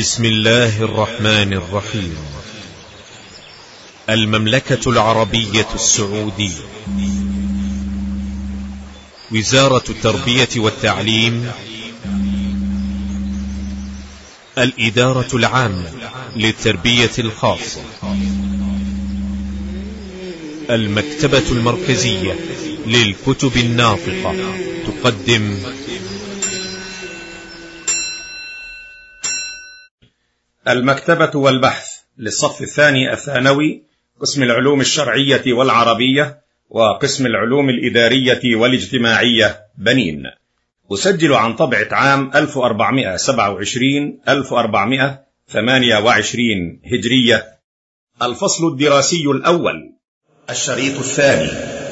بسم الله الرحمن الرحيم. المملكة العربية السعودية، وزارة التربية والتعليم، الإدارة العامة للتربية الخاصة، المكتبة المركزية للكتب الناطقة تقدم المكتبة والبحث للصف الثاني الثانوي، قسم العلوم الشرعية والعربية وقسم العلوم الإدارية والاجتماعية بنين. أسجل عن طبعة عام 1427-1428 هجرية. الفصل الدراسي الأول، الشريط الثاني،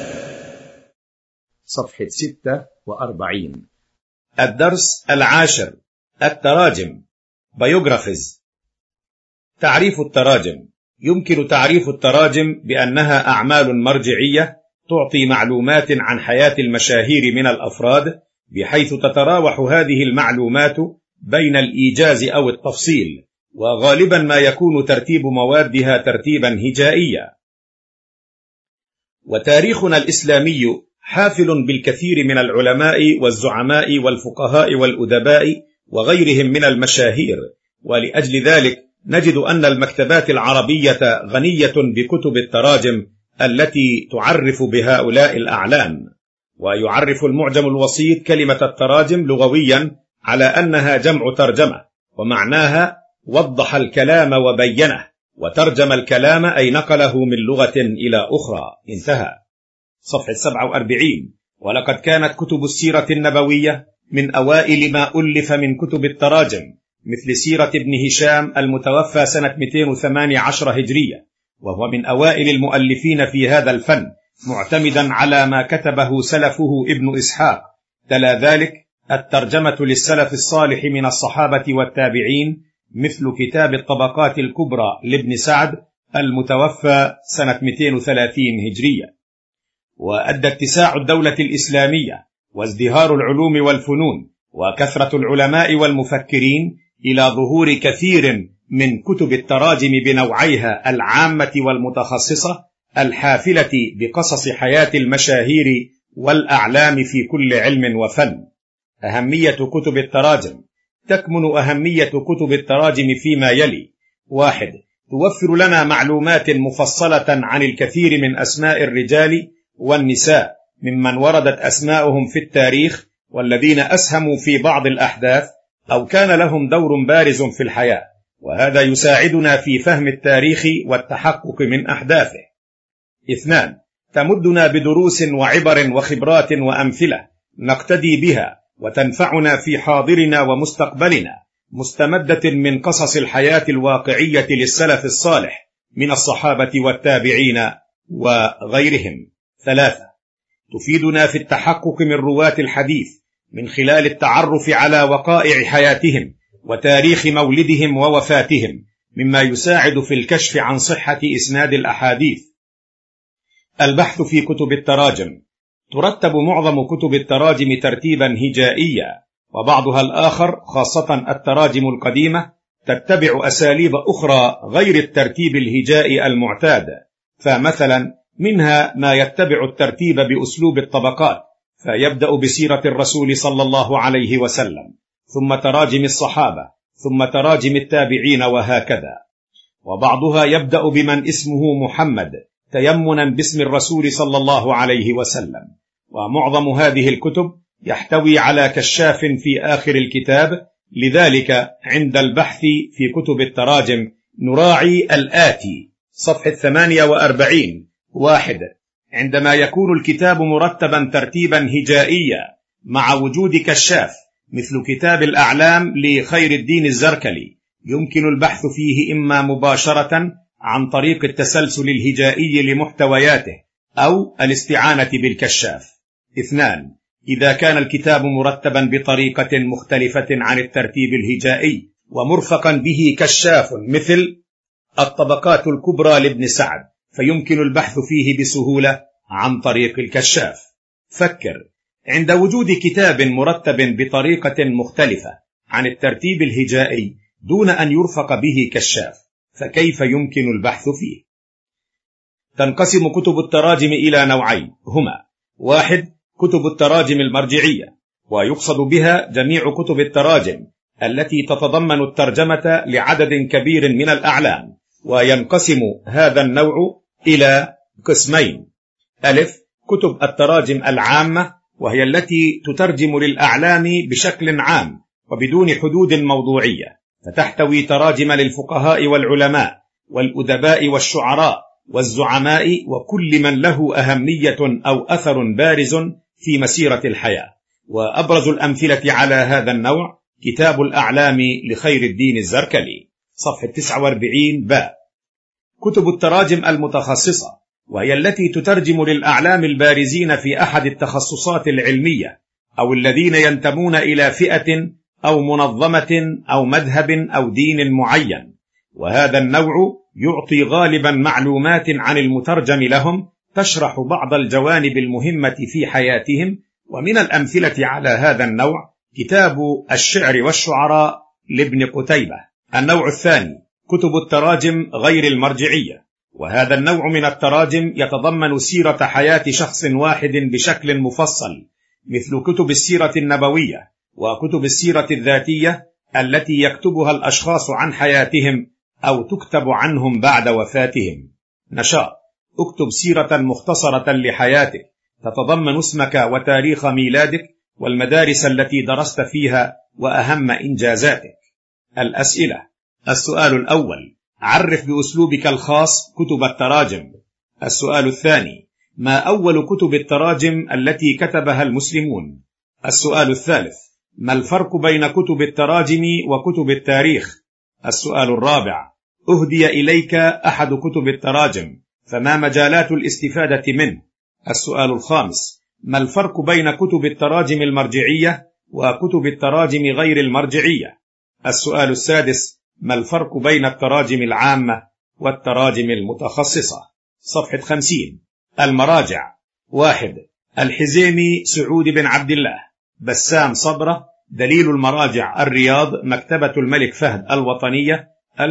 صفحة 46. الدرس العاشر، التراجم، بايوغرافيز. تعريف التراجم: يمكن تعريف التراجم بأنها أعمال مرجعية تعطي معلومات عن حياة المشاهير من الأفراد، بحيث تتراوح هذه المعلومات بين الإيجاز أو التفصيل، وغالبا ما يكون ترتيب موادها ترتيبا هجائيا. وتاريخنا الإسلامي حافل بالكثير من العلماء والزعماء والفقهاء والأدباء وغيرهم من المشاهير، ولأجل ذلك نجد أن المكتبات العربية غنية بكتب التراجم التي تعرف بهؤلاء الأعلام. ويعرف المعجم الوسيط كلمة التراجم لغويا على أنها جمع ترجمة، ومعناها وضح الكلام وبينه، وترجم الكلام أي نقله من لغة إلى أخرى. انتهى. صفحة 47. ولقد كانت كتب السيرة النبوية من أوائل ما ألف من كتب التراجم، مثل سيرة ابن هشام المتوفى سنة 218 هجرية، وهو من أوائل المؤلفين في هذا الفن، معتمدا على ما كتبه سلفه ابن إسحاق. تلا ذلك الترجمة للسلف الصالح من الصحابة والتابعين، مثل كتاب الطبقات الكبرى لابن سعد المتوفى سنة 230 هجرية. وأدى اتساع الدولة الإسلامية وازدهار العلوم والفنون وكثرة العلماء والمفكرين إلى ظهور كثير من كتب التراجم بنوعيها العامة والمتخصصة، الحافلة بقصص حياة المشاهير والأعلام في كل علم وفن. أهمية كتب التراجم: تكمن أهمية كتب التراجم فيما يلي: 1. توفر لنا معلومات مفصلة عن الكثير من أسماء الرجال والنساء ممن وردت أسماؤهم في التاريخ، والذين أسهموا في بعض الأحداث أو كان لهم دور بارز في الحياة، وهذا يساعدنا في فهم التاريخ والتحقق من أحداثه. 2. تمدنا بدروس وعبر وخبرات وأمثلة نقتدي بها وتنفعنا في حاضرنا ومستقبلنا، مستمدة من قصص الحياة الواقعية للسلف الصالح من الصحابة والتابعين وغيرهم. 3. تفيدنا في التحقق من رواة الحديث من خلال التعرف على وقائع حياتهم وتاريخ مولدهم ووفاتهم، مما يساعد في الكشف عن صحة إسناد الأحاديث. البحث في كتب التراجم: ترتب معظم كتب التراجم ترتيبا هجائيا، وبعضها الآخر خاصة التراجم القديمة تتبع أساليب أخرى غير الترتيب الهجائي المعتاد. فمثلا منها ما يتبع الترتيب بأسلوب الطبقات، فيبدأ بسيرة الرسول صلى الله عليه وسلم، ثم تراجم الصحابة، ثم تراجم التابعين، وهكذا. وبعضها يبدأ بمن اسمه محمد تيمنا باسم الرسول صلى الله عليه وسلم. ومعظم هذه الكتب يحتوي على كشاف في آخر الكتاب. لذلك عند البحث في كتب التراجم نراعي الآتي: صفحة 48. 1. عندما يكون الكتاب مرتبا ترتيبا هجائيا مع وجود كشاف، مثل كتاب الأعلام لخير الدين الزركلي، يمكن البحث فيه إما مباشرة عن طريق التسلسل الهجائي لمحتوياته أو الاستعانة بالكشاف. 2. إذا كان الكتاب مرتبا بطريقة مختلفة عن الترتيب الهجائي ومرفقا به كشاف مثل الطبقات الكبرى لابن سعد، فيمكن البحث فيه بسهولة عن طريق الكشاف. فكر: عند وجود كتاب مرتب بطريقة مختلفة عن الترتيب الهجائي، دون أن يرفق به كشاف، فكيف يمكن البحث فيه؟ تنقسم كتب التراجم إلى نوعين، هما: 1. كتب التراجم المرجعية، ويقصد بها جميع كتب التراجم التي تتضمن الترجمة لعدد كبير من الأعلام، وينقسم هذا النوع إلى قسمين: ألف، كتب التراجم العامة، وهي التي تترجم للأعلام بشكل عام وبدون حدود موضوعية، فتحتوي تراجم للفقهاء والعلماء والأدباء والشعراء والزعماء وكل من له أهمية أو أثر بارز في مسيرة الحياة. وأبرز الأمثلة على هذا النوع كتاب الأعلام لخير الدين الزركلي، صفحة 49 باء. كتب التراجم المتخصصة، وهي التي تترجم للأعلام البارزين في أحد التخصصات العلمية أو الذين ينتمون إلى فئة أو منظمة أو مذهب أو دين معين، وهذا النوع يعطي غالبا معلومات عن المترجم لهم تشرح بعض الجوانب المهمة في حياتهم. ومن الأمثلة على هذا النوع كتاب الشعر والشعراء لابن قتيبة. النوع الثاني كتب التراجم غير المرجعية، وهذا النوع من التراجم يتضمن سيرة حياة شخص واحد بشكل مفصل، مثل كتب السيرة النبوية وكتب السيرة الذاتية التي يكتبها الأشخاص عن حياتهم أو تكتب عنهم بعد وفاتهم. نشاط: اكتب سيرة مختصرة لحياتك تتضمن اسمك وتاريخ ميلادك والمدارس التي درست فيها وأهم إنجازاتك. الأسئلة: السؤال الأول: عرف بأسلوبك الخاص كتب التراجم. السؤال الثاني: ما أول كتب التراجم التي كتبها المسلمون؟ السؤال الثالث: ما الفرق بين كتب التراجم وكتب التاريخ؟ السؤال الرابع: أهدي إليك أحد كتب التراجم، فما مجالات الاستفادة منه؟ السؤال الخامس: ما الفرق بين كتب التراجم المرجعية وكتب التراجم غير المرجعية؟ السؤال السادس: ما الفرق بين التراجم العامة والتراجم المتخصصة؟ صفحة 50. المراجع: 1. الحزيمي سعود بن عبد الله، بسام صبرة، دليل المراجع الرياض، مكتبة الملك فهد الوطنية،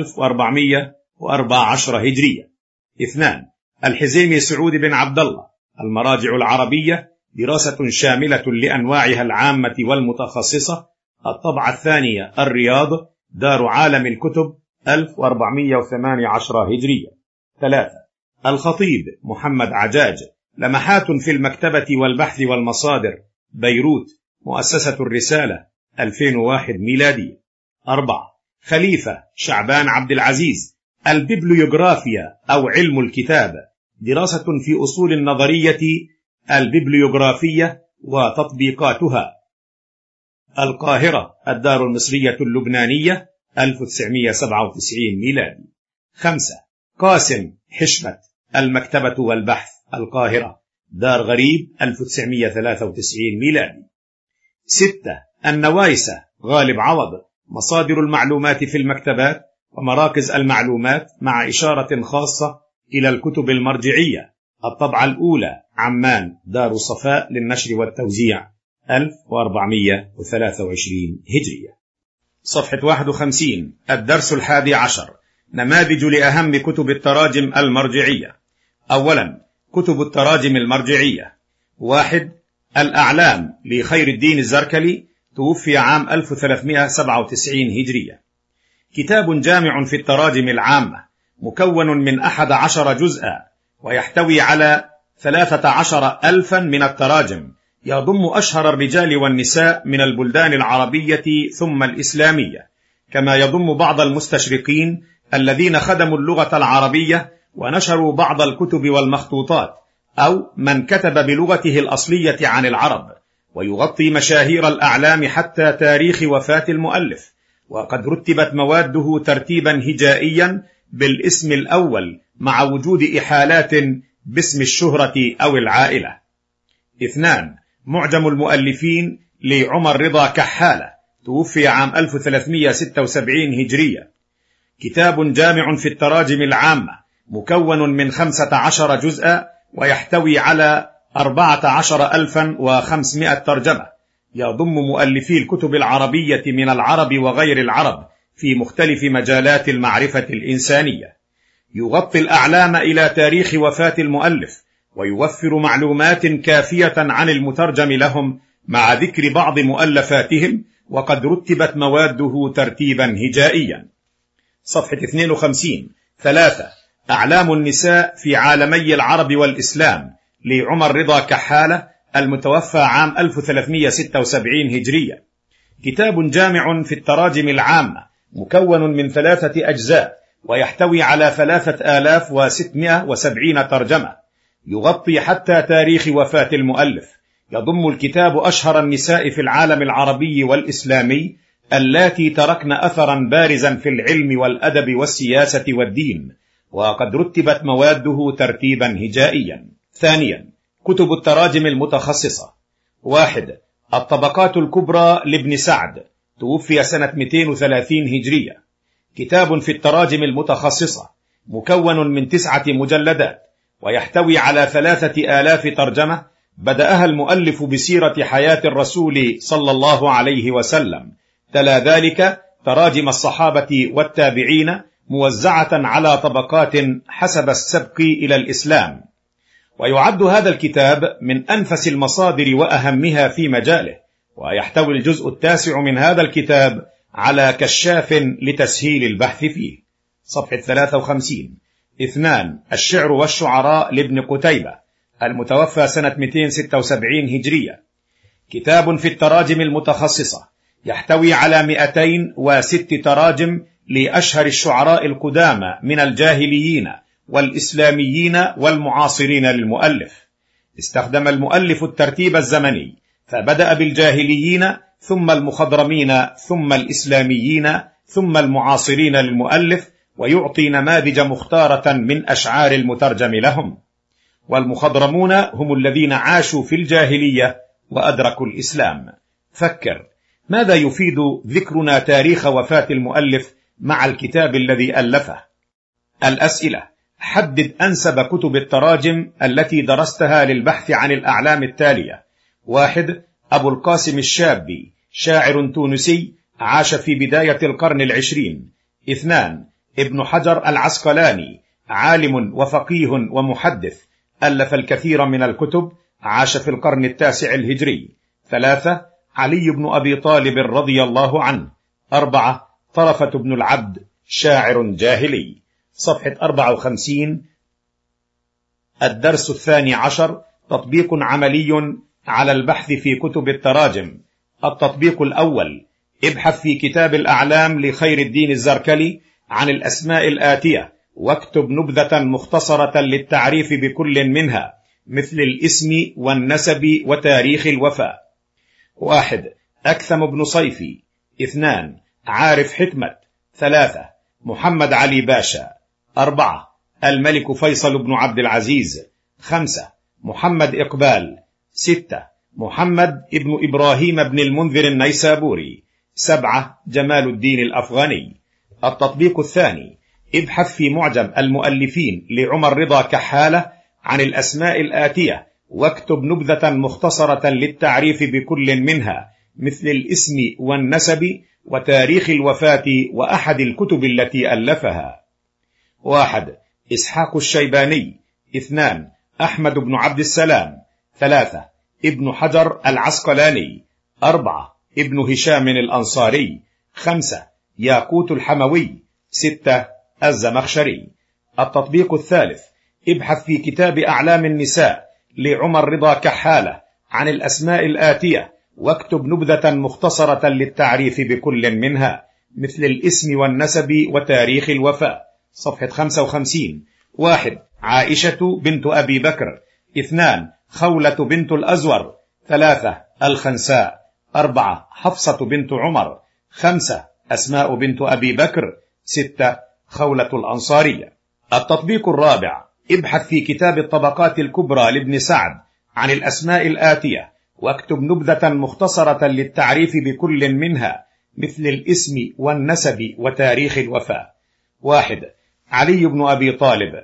1414 هجرية. 2. الحزيمي سعود بن عبد الله، المراجع العربية، دراسة شاملة لأنواعها العامة والمتخصصة، الطبعة الثانية الرياض، دار عالم الكتب، 1418 هجرية. 3. الخطيب محمد عجاج، لمحات في المكتبة والبحث والمصادر، بيروت، مؤسسة الرسالة، 2001 ميلادي. 4. خليفة شعبان عبد العزيز، الببليوغرافيا أو علم الكتاب، دراسة في أصول النظرية الببليوغرافية وتطبيقاتها، القاهرة، الدار المصرية اللبنانية، 1997 ميلادي. 5. قاسم حشمت، المكتبة والبحث، القاهرة، دار غريب، 1993 ميلادي. 6. النوايسة غالب عوض، مصادر المعلومات في المكتبات ومراكز المعلومات، مع إشارة خاصة إلى الكتب المرجعية، الطبعة الأولى، عمان، دار صفاء للنشر والتوزيع، 1423 هجرية. صفحة 51. الدرس 11. نماذج لأهم كتب التراجم المرجعية. أولا، كتب التراجم المرجعية. 1. الأعلام لخير الدين الزركلي، توفي عام 1397 هجرية، كتاب جامع في التراجم العامة، مكون من 11 جزءا، ويحتوي على 13,000 من التراجم، يضم أشهر الرجال والنساء من البلدان العربية ثم الإسلامية، كما يضم بعض المستشرقين الذين خدموا اللغة العربية ونشروا بعض الكتب والمخطوطات، أو من كتب بلغته الأصلية عن العرب، ويغطي مشاهير الأعلام حتى تاريخ وفاة المؤلف، وقد رتبت مواده ترتيبا هجائيا بالاسم الأول مع وجود إحالات باسم الشهرة أو العائلة. 2. معجم المؤلفين لعمر رضا كحالة، توفي عام 1376 هجرية، كتاب جامع في التراجم العامة، مكون من 15 جزءا، ويحتوي على 14,500 ترجمة، يضم مؤلفي الكتب العربية من العرب وغير العرب، في مختلف مجالات المعرفة الإنسانية. يغطي الأعلام إلى تاريخ وفاة المؤلف، ويوفر معلومات كافية عن المترجم لهم مع ذكر بعض مؤلفاتهم، وقد رتبت مواده ترتيبا هجائيا. صفحة 52. 3. أعلام النساء في عالمي العرب والإسلام لعمر رضا كحالة، المتوفى عام 1376 هجرية. كتاب جامع في التراجم العامة، مكون من 3 أجزاء، ويحتوي على 3670 ترجمة، يغطي حتى تاريخ وفاة المؤلف. يضم الكتاب أشهر النساء في العالم العربي والإسلامي اللاتي تركن أثرا بارزا في العلم والأدب والسياسة والدين، وقد رتبت مواده ترتيبا هجائيا. ثانيا، كتب التراجم المتخصصة. 1. الطبقات الكبرى لابن سعد، توفي سنة 230 هجرية. كتاب في التراجم المتخصصة، مكون من 9 مجلدات، ويحتوي على 3000 ترجمة، بدأها المؤلف بسيرة حياة الرسول صلى الله عليه وسلم. تلا ذلك تراجم الصحابة والتابعين، موزعة على طبقات حسب السبق إلى الإسلام. ويعد هذا الكتاب من أنفس المصادر وأهمها في مجاله، ويحتوي الجزء 9 من هذا الكتاب على كشاف لتسهيل البحث فيه. صفحة 53. 2. الشعر والشعراء لابن قتيبة، المتوفى سنة 276 هجرية. كتاب في التراجم المتخصصة، يحتوي على 206 تراجم لأشهر الشعراء القدامى من الجاهليين والإسلاميين والمعاصرين للمؤلف. استخدم المؤلف الترتيب الزمني، فبدأ بالجاهليين، ثم المخضرمين، ثم الإسلاميين، ثم المعاصرين للمؤلف، ويعطي نماذج مختارة من أشعار المترجم لهم. والمخضرمون هم الذين عاشوا في الجاهلية وأدركوا الإسلام. فكر، ماذا يفيد ذكرنا تاريخ وفاة المؤلف مع الكتاب الذي ألفه؟ الأسئلة: حدد أنسب كتب التراجم التي درستها للبحث عن الأعلام التالية. 1. أبو القاسم الشابي، شاعر تونسي، عاش في بداية القرن 20. 2. ابن حجر العسقلاني، عالم وفقيه ومحدث، ألف الكثير من الكتب، عاش في القرن 9 الهجري. 3. علي بن أبي طالب رضي الله عنه. 4. طرفة بن العبد، شاعر جاهلي. صفحة 54. الدرس 12، تطبيق عملي على البحث في كتب التراجم. التطبيق الأول: ابحث في كتاب الأعلام لخير الدين الزركلي عن الأسماء الآتية، واكتب نبذة مختصرة للتعريف بكل منها، مثل الاسم والنسب وتاريخ الوفاة. 1. أكثم بن صيفي. 2. عارف حكمت. 3. محمد علي باشا. 4. الملك فيصل بن عبد العزيز. 5. محمد إقبال. 6. محمد ابن إبراهيم بن المنذر النيسابوري. 7. جمال الدين الأفغاني. التطبيق الثاني: ابحث في معجم المؤلفين لعمر رضا كحالة عن الأسماء الآتية، واكتب نبذة مختصرة للتعريف بكل منها، مثل الاسم والنسب وتاريخ الوفاة وأحد الكتب التي ألفها. 1. إسحاق الشيباني. 2. أحمد بن عبد السلام. 3. ابن حجر العسقلاني. 4. ابن هشام الأنصاري. 5. ياقوت الحموي. 6. الزمخشري. التطبيق الثالث: ابحث في كتاب أعلام النساء لعمر رضا كحالة عن الأسماء الآتية، واكتب نبذة مختصرة للتعريف بكل منها، مثل الاسم والنسب وتاريخ الوفاة. صفحة 55. 1. عائشة بنت أبي بكر. 2. خولة بنت الأزور. 3. الخنساء. 4. حفصة بنت عمر. 5. أسماء بنت أبي بكر. 6. خولة الأنصارية. التطبيق الرابع: ابحث في كتاب الطبقات الكبرى لابن سعد عن الأسماء الآتية، واكتب نبذة مختصرة للتعريف بكل منها، مثل الاسم والنسب وتاريخ الوفاة. 1. علي بن أبي طالب.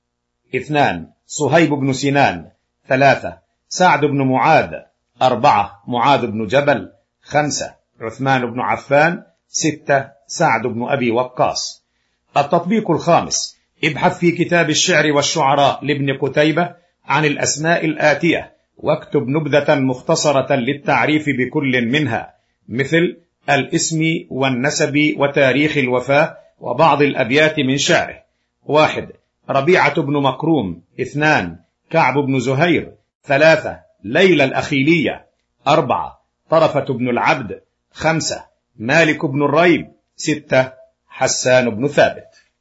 2. صهيب بن سنان. 3. سعد بن معاذ. 4. معاذ بن جبل. 5. عثمان بن عفان. 6. سعد بن أبي وقاص. التطبيق الخامس: ابحث في كتاب الشعر والشعراء لابن قتيبة عن الأسماء الآتية، واكتب نبذة مختصرة للتعريف بكل منها، مثل الاسم والنسب وتاريخ الوفاة وبعض الأبيات من شعره. 1. ربيعة بن مكروم. 2. كعب بن زهير. 3. ليلى الأخيلية. 4. طرفة بن العبد. 5. مالك بن الريب. 6. حسان بن ثابت.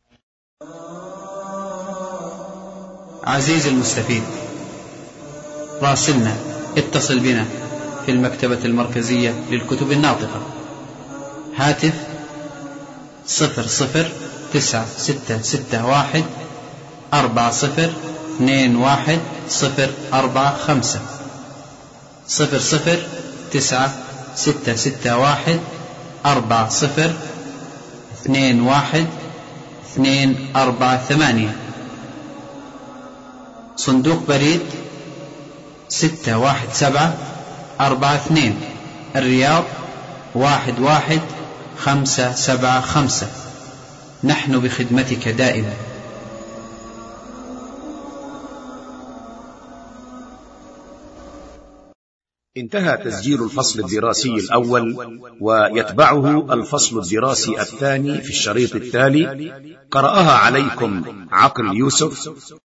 عزيزي المستفيد، راسلنا، اتصل بنا في المكتبة المركزية للكتب الناطقة، هاتف 009661 402105 009661 402128. صندوق بريد 61742 الرياض 11575. نحن بخدمتك دائما. انتهى تسجيل الفصل الدراسي الأول، ويتبعه الفصل الدراسي الثاني في الشريط التالي. قرأها عليكم عقل يوسف.